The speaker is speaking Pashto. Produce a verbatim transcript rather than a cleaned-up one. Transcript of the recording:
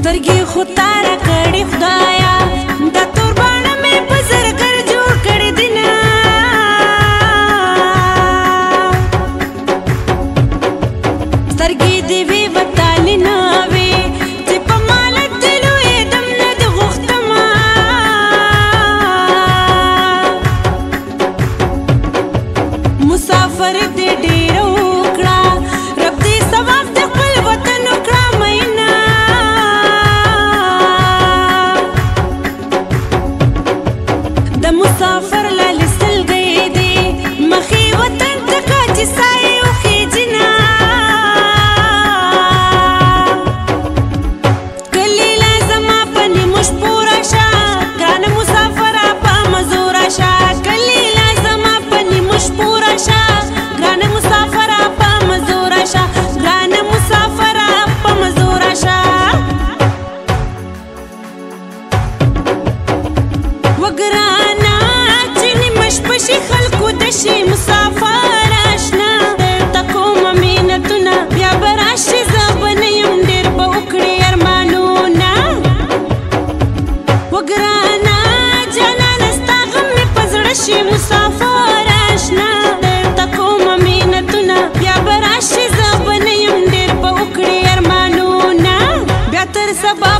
سترګې خو تاره کړې خدایا دا تور باڼه مې په زرګر جوړ کړې دینه سترګې دې وي وتالې نه وې چې په مالت دې لویېدم نه دې غوښتمه مسافر دې ډېره وکړه رب دې ثواب دې خپل وطن وکړه مینه د مسافر لالې سلګۍ دې مخې وطن ته کا چې سایې وخېجنه کلي لا زما په نیمو شپو راشه ګرانه مسافره په مزو راشه کلي لا زما په نیمو شپو راشه ګرانه مسافره په مزو راشه ګرانه مسافره په مزو راشه وګرانه چې نیمه شپه شي خلکو د شي مسافر اشنا درته کومه مینتونه بیا به راشي زه به نه یم ډېر به وکړې ارمانونه وګرانه جانانه ستا غم مې په زړه شي مسافر اشنا درته کومه مینتونه بیا به راشي زه به نه یم ډېر به وکړې ارمانونه بیا تر سبا